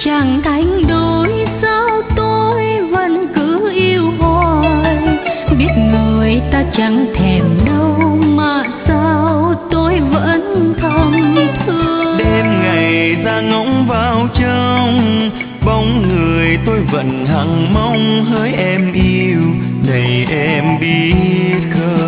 chẳng thay đổi, sao tôi vẫn cứ yêu hoài. Biết người ta chẳng thèm đâu mà sao tôi vẫn thầm thương. Đêm ngày ra ngóng vào trong bóng người tôi vẫn hằng mong hỡi em yêu này em biết không.